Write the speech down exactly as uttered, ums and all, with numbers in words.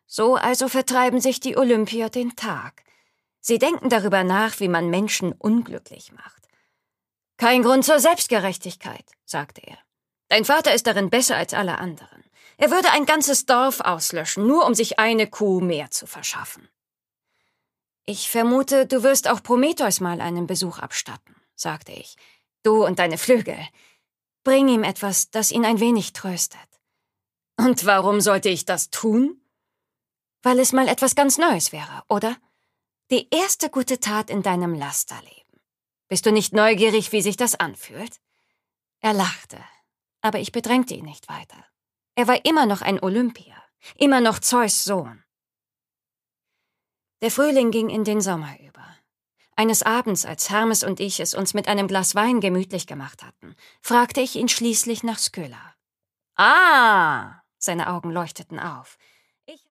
So also vertreiben sich die Olympier den Tag. Sie denken darüber nach, wie man Menschen unglücklich macht. »Kein Grund zur Selbstgerechtigkeit«, sagte er. »Dein Vater ist darin besser als alle anderen. Er würde ein ganzes Dorf auslöschen, nur um sich eine Kuh mehr zu verschaffen.« »Ich vermute, du wirst auch Prometheus mal einen Besuch abstatten«, sagte ich. »Du und deine Flügel. Bring ihm etwas, das ihn ein wenig tröstet.« »Und warum sollte ich das tun?« »Weil es mal etwas ganz Neues wäre, oder? Die erste gute Tat in deinem Lasterleben. Bist du nicht neugierig, wie sich das anfühlt?« Er lachte, aber ich bedrängte ihn nicht weiter. Er war immer noch ein Olympier, immer noch Zeus' Sohn. Der Frühling ging in den Sommer über. Eines Abends, als Hermes und ich es uns mit einem Glas Wein gemütlich gemacht hatten, fragte ich ihn schließlich nach Skylla. »Ah!« Seine Augen leuchteten auf.